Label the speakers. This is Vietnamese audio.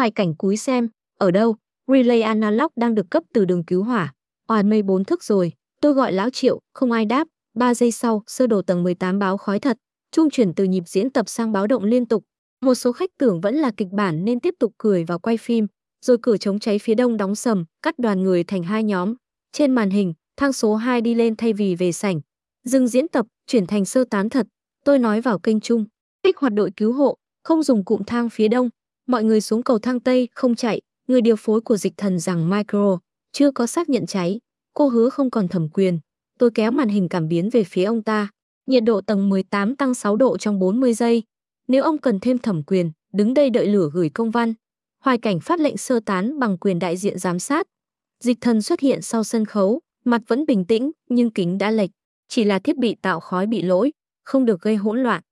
Speaker 1: Hoài Cảnh cúi xem, ở đâu? Relay analog đang được cấp từ đường cứu hỏa. Oàn mây 4 thức rồi, tôi gọi lão Triệu, không ai đáp. 3 giây sau, sơ đồ tầng 18 báo khói thật. Chuông chuyển từ nhịp diễn tập sang báo động liên tục. Một số khách tưởng vẫn là kịch bản nên tiếp tục cười và quay phim. Rồi cửa chống cháy phía đông đóng sầm, cắt đoàn người thành hai nhóm. Trên màn hình, thang số 2 đi lên thay vì về sảnh. Dừng diễn tập, chuyển thành sơ tán thật. Tôi nói vào kênh chung. Kích hoạt đội cứu hộ, không dùng cụm thang phía đông. Mọi người xuống cầu thang Tây, không chạy. Người điều phối của Dịch Thần rằng micro chưa có xác nhận cháy. Cô hứa không còn thẩm quyền. Tôi kéo màn hình cảm biến về phía ông ta. Nhiệt độ tầng 18 tăng 6 độ trong 40 giây. Nếu ông cần thêm thẩm quyền, đứng đây đợi lửa gửi công văn. Hoài Cảnh phát lệnh sơ tán bằng quyền đại diện giám sát. Dịch Thần xuất hiện sau sân khấu, mặt vẫn bình tĩnh nhưng kính đã lệch. Chỉ là thiết bị tạo khói bị lỗi, không được gây hỗn loạn.